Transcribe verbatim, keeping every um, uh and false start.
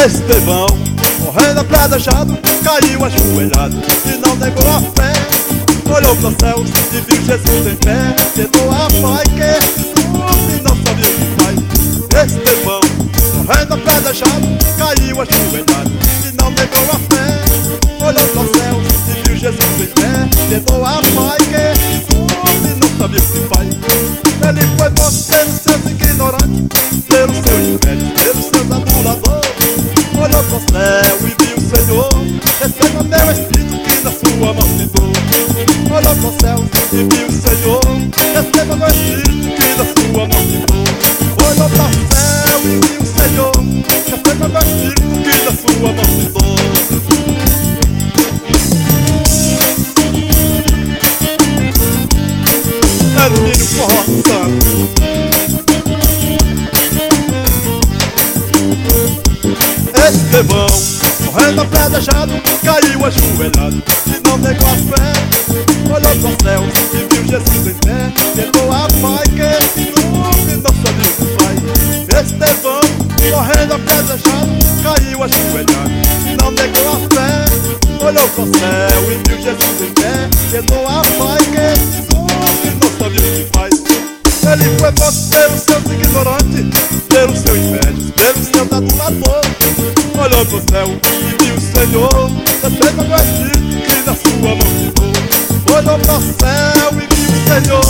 Estevão, correndo apedrejado, caiu ajoelhado e não negou a fé. Olhou para os céus e viu Jesus em pé. Tentou a pai que e não sabia o que faz. Estevão, correndo apedrejado, caiu ajoelhado e não negou a fé. Olhou para os céus e viu Jesus em pé. Tentou a pai que e não sabia o que faz. Ele foi morto pelos seus ignorantes, pelos seus invejas, pelos seus aduladores. Olhou para o céu e viu o Senhor. Receba meu espírito que na sua mão me dou. Olhou para o céu e viu o Senhor. Receba meu espírito que na sua mão me dou. Olhou para o céu e viu o Senhor. Receba meu espírito que na sua mão me dou. Termine o forró santo. Estevão, correndo apedrejado, caiu ajoelhado e não negou a fé. Olhou para o céu e viu Jesus em pé. Tentou a pai que e não sabia o que faz. Estevão, correndo apedrejado, caiu ajoelhado e não negou a fé. Olhou para o céu e viu Jesus em pé. Tentou a pai que e não sabia o que faz. Ele foi morto pelos seus ignorantes, pelos seus invejas, pelos seus aduladores. Olhou pro céu e viu o Senhor. Receba meu espírito que na sua mão me dou. Olhou pro céu e viu o Senhor.